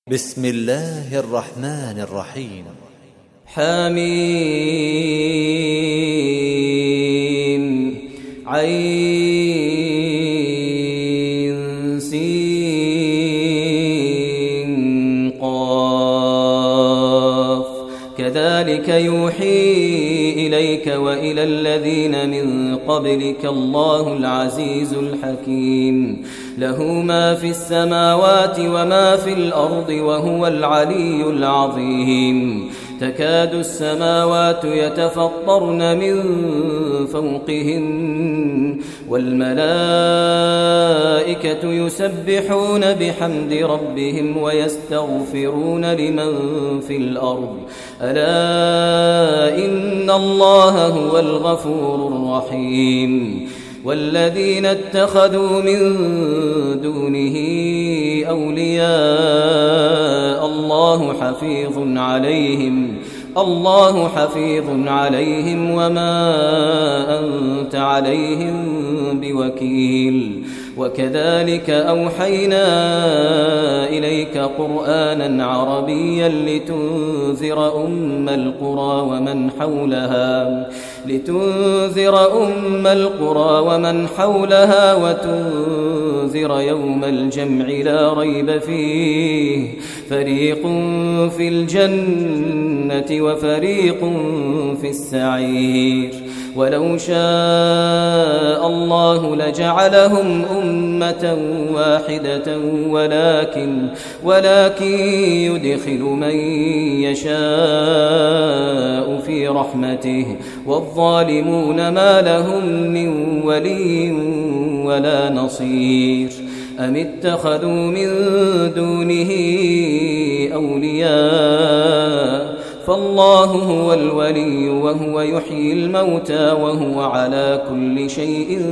بسم الله الرحمن الرحيم. حميم عين سين قاف كذلك يوحي إليك وإلى الذين من قبلك الله العزيز الحكيم له ما في السماوات وما في الأرض وهو العلي العظيم تكاد السماوات يتفطرن من فوقهن والملائكة يسبحون بحمد ربهم ويستغفرون لمن في الأرض ألا إن الله هو الغفور الرحيم والذين اتخذوا من دونه أولياء الله حفيظ عليهم وما أنت عليهم بوكيل وكذلك أوحينا إليك قرآنا عربيا لتنذر أم القرى ومن حولها وتنذر يوم الجمع لا ريب فيه فريق في الجنة وفريق في السعير ولو شاء الله لجعلهم أمة واحدة ولكن يدخل من يشاء في رحمته والظالمون ما لهم من ولي ولا نصير أم اتخذوا من دونه أولياء فالله هو الولي وهو يحيي الموتى وهو على كل شيء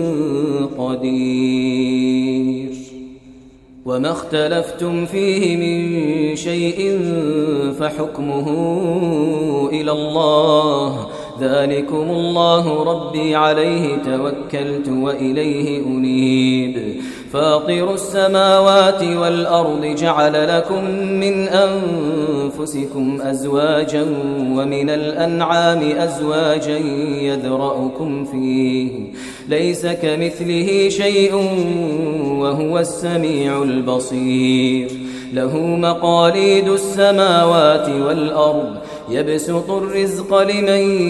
قدير وما اختلفتم فيه من شيء فحكمه إلى الله ذلكم الله ربي عليه توكلت وإليه أنيب فاطر السماوات والأرض جعل لكم من أنفسكم أزواجا ومن الأنعام أزواجا يذرأكم فيه ليس كمثله شيء وهو السميع البصير له مقاليد السماوات والأرض يبسط الرزق لمن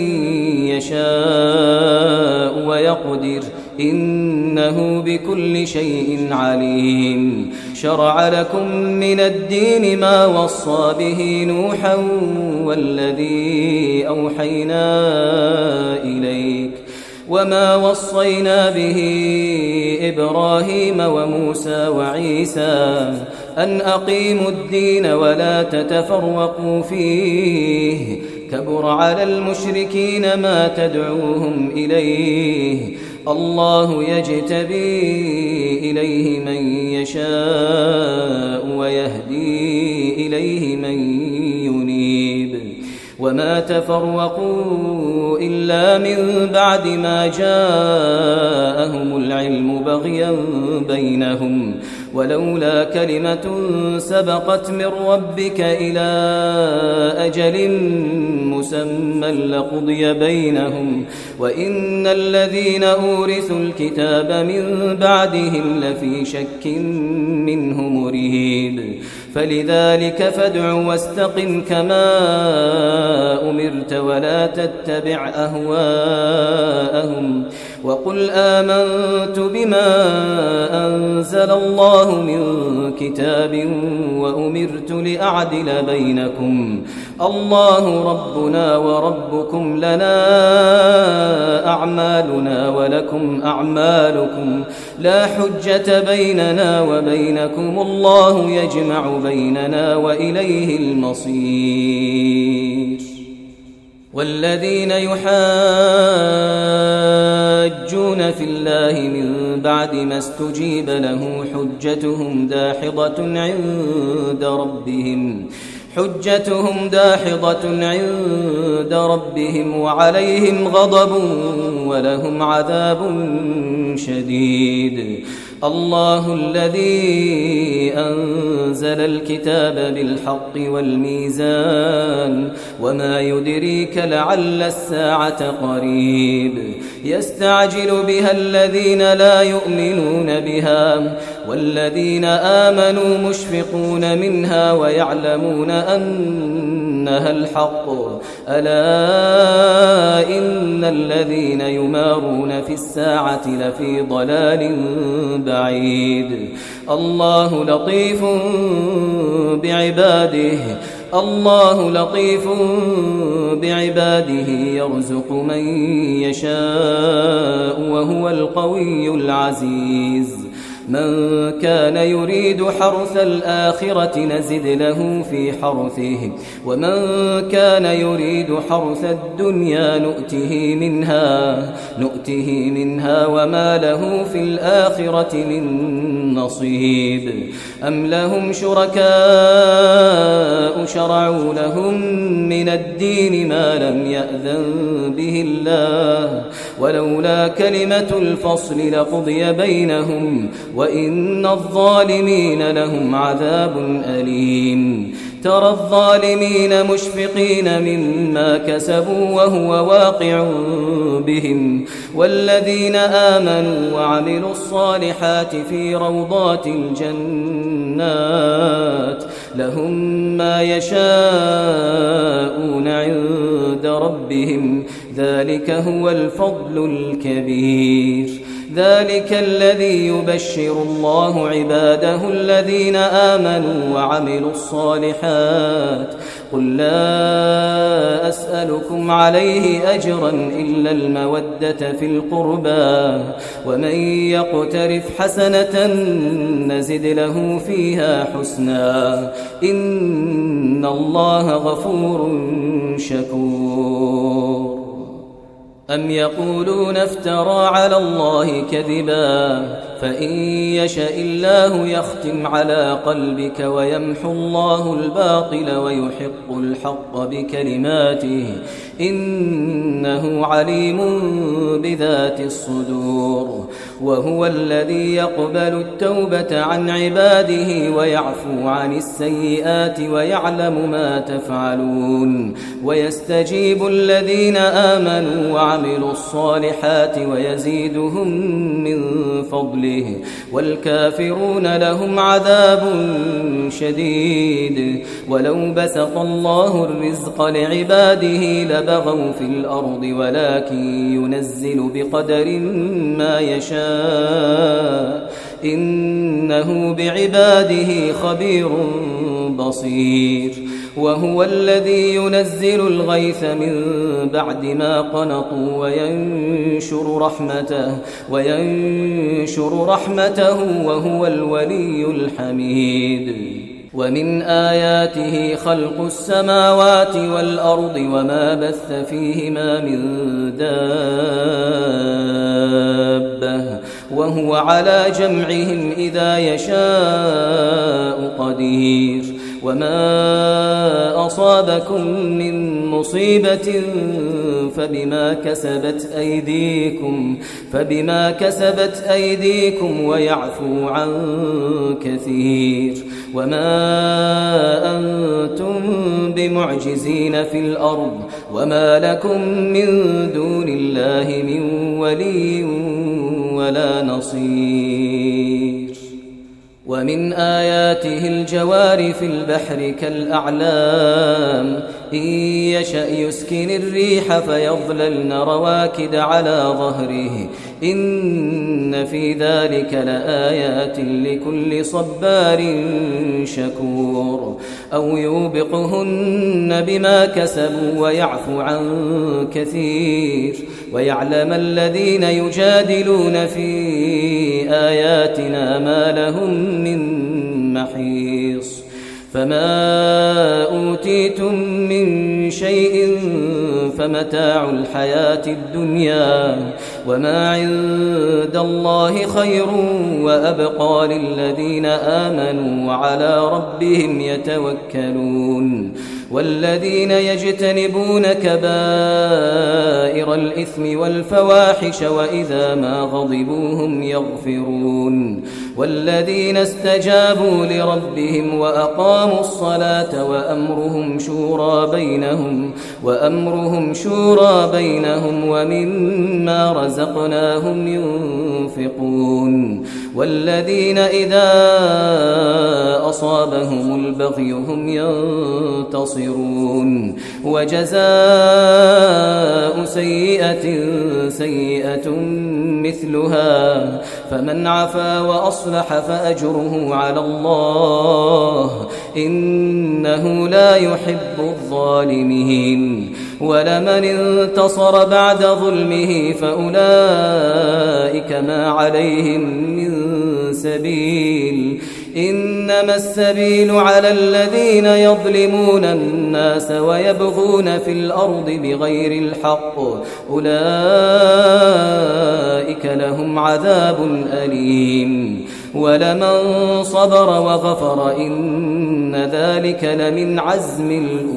يشاء ويقدر إنه بكل شيء عليم شرع لكم من الدين ما وصى به نوحا والذي أوحينا إليك وما وصينا به إبراهيم وموسى وعيسى أن أقيموا الدين ولا تتفرقوا فيه كبر على المشركين ما تدعوهم إليه الله يجتبي إليه من يشاء ويهدي إليه من ينيب وما تفرقوا إلا من بعد ما جاءهم العلم بغيا بينهم ولولا كلمة سبقت من ربك إلى أجل مسمى لقضي بينهم وإن الذين أورثوا الكتاب من بعدهم لفي شك منه مريب فلذلك فادع واستقم كما أمرت ولا تتبع أهواءهم وقل آمنت بما أنزل الله من كتاب وأمرت لأعدل بينكم الله ربنا وربكم لنا أعمالنا ولكم أعمالكم لا حجة بيننا وبينكم الله يجمع بيننا وإليه المصير والذين يحاجون في الله من بعد ما استجيب له حجتهم داحضة عند ربهم وعليهم غضب ولهم عذاب شديد الله الذي أنزل الكتاب بالحق والميزان وما يدريك لعل الساعة قريب يستعجل بها الذين لا يؤمنون بها والذين آمنوا مشفقون منها ويعلمون أنها الحق ألا إن الذين يمارون في الساعة لفي ضلال بعيد الله لطيف بعباده يرزق من يشاء وهو القوي العزيز من كان يريد حرث الآخرة نزد له في حرثه ومن كان يريد حرث الدنيا نؤته منها وما له في الآخرة من نصيب أم لهم شركاء شرعوا لهم من الدين ما لم يأذن به الله ولولا كلمة الفصل لقضي بينهم وإن الظالمين لهم عذاب أليم ترى الظالمين مشفقين مما كسبوا وهو واقع بهم والذين آمنوا وعملوا الصالحات في روضات الجنات لهم ما يشاءون عند ربهم ذلك هو الفضل الكبير ذلك الذي يبشر الله عباده الذين آمنوا وعملوا الصالحات قل لا أسألكم عليه أجرا إلا المودة في القربى ومن يقترف حسنة نزد له فيها حسنا إن الله غفور شكور أم يقولون افترى على الله كذبا فإن يشاء الله يختم على قلبك ويمحو الله الباطل ويحق الحق بكلماته إنه عليم بذات الصدور وهو الذي يقبل التوبة عن عباده ويعفو عن السيئات ويعلم ما تفعلون ويستجيب الذين آمنوا وعملوا الصالحات ويزيدهم من فضله والكافرون لهم عذاب شديد ولو بسط الله الرزق لعباده لبغوا في الأرض ولكن ينزل بقدر ما يشاء إنه بعباده خبير بصير وهو الذي ينزل الغيث من بعد ما قنطوا وينشر رحمته وهو الولي الحميد ومن آياته خلق السماوات والأرض وما بث فيهما من دابة وهو على جمعهم إذا يشاء قدير وما أصابكم من مصيبة فبما كسبت أيديكم ويعفو عن كثير وما أنتم بمعجزين في الأرض وما لكم من دون الله من ولي ولا نصير ومن آياته الجوار في البحر كالأعلام إن يشأ يسكن الريح فيظللن رواكد على ظهره إن في ذلك لآيات لكل صبار شكور أو يوبقهن بما كسبوا ويعفو عن كثير ويعلم الذين يجادلون في آياتنا ما لهم من محيص فما أوتيتم من شيء فمتاع الحياة الدنيا وما عند الله خير وأبقى للذين آمنوا وعلى ربهم يتوكلون والذين يجتنبون كبائر الإثم والفواحش وإذا ما غضبوا هم يغفرون والذين استجابوا لربهم وأقاموا الصلاة وأمرهم شورى بينهم ومما رزقناهم ينفقون والذين إذا أصابهم البغي هم ينتصرون وجزاء سيئة مثلها فمن عفا وأصلح فأجره على الله إنه لا يحب الظالمين ولمن انتصر بعد ظلمه فأولئك ما عليهم من سبيل إنما السبيل على الذين يظلمون الناس ويبغون في الأرض بغير الحق أولئك لهم عذاب أليم ولمن صبر وغفر إن ذلك لمن عزم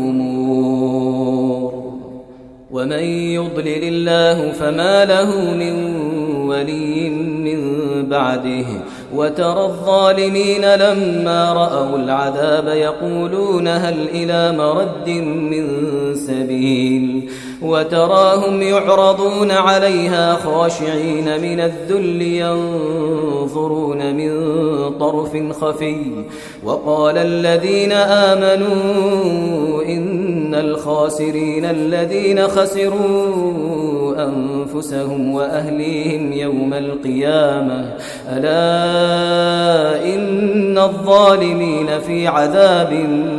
الأمور ومن يضلل الله فما له من ولي من بعده وترى الظالمين لما رأوا العذاب يقولون هل إلى مرد من سبيل وتراهم يعرضون عليها خاشعين من الذل ينظرون من طرف خفي وقال الذين آمنوا إن الخاسرين الذين خسروا أنفسهم وأهليهم يوم القيامة ألا إن الظالمين في عذاب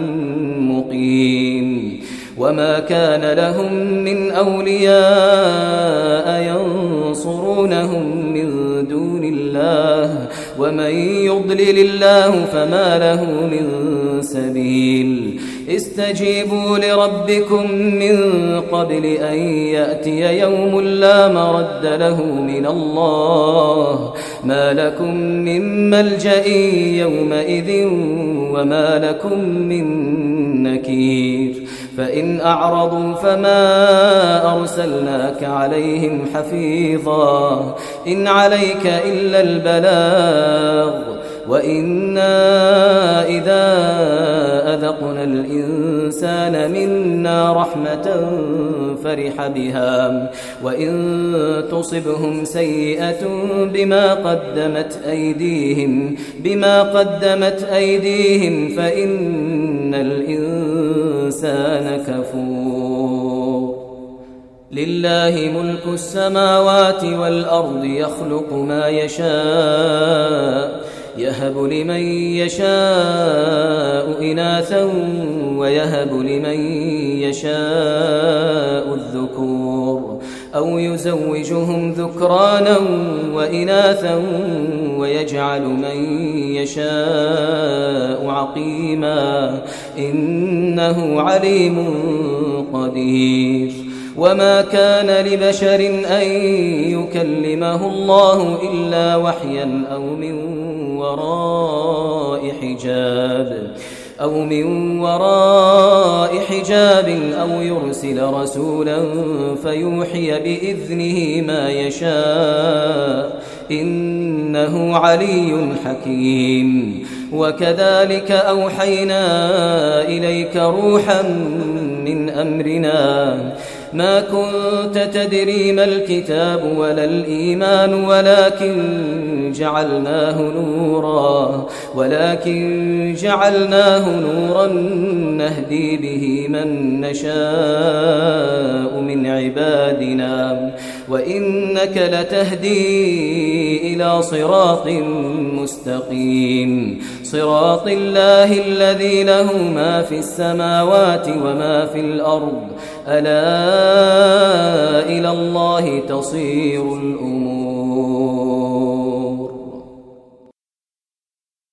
مقيم وما كان لهم من أولياء ينصرونهم من دون الله ومن يضلل الله فما له من سبيل استجيبوا لربكم من قبل أن يأتي يوم لا مرد له من الله ما لكم من ملجأ يومئذ وما لكم من نكير فإن أعرضوا فما أرسلناك عليهم حفيظا إن عليك إلا البلاغ وإنا إذا أذقنا الإنسان منا رحمة فرح بها وإن تصبهم سيئة بما قدمت أيديهم فإن الإنسان كفور لله ملك السماوات والأرض يخلق ما يشاء يهب لمن يشاء إناثا ويهب لمن يشاء الذكور أو يزوجهم ذكرانا وإناثا ويجعل من يشاء عقيما إنه عليم قدير وما كان لبشر أن يكلمه الله إلا وحيا أو من وراء حجاب أو يرسل رسولا فيوحي بإذنه ما يشاء إنه علي حكيم وكذلك أوحينا إليك روحا من أمرنا ما كنت تدري ما الكتاب ولا الإيمان ولكن جعلناه نورا نهدي به من نشاء من عبادنا وإنك لتهدي إلى صراط مستقيم صراط الله الذي له ما في السماوات وما في الأرض ألا إلى الله تصير الأمور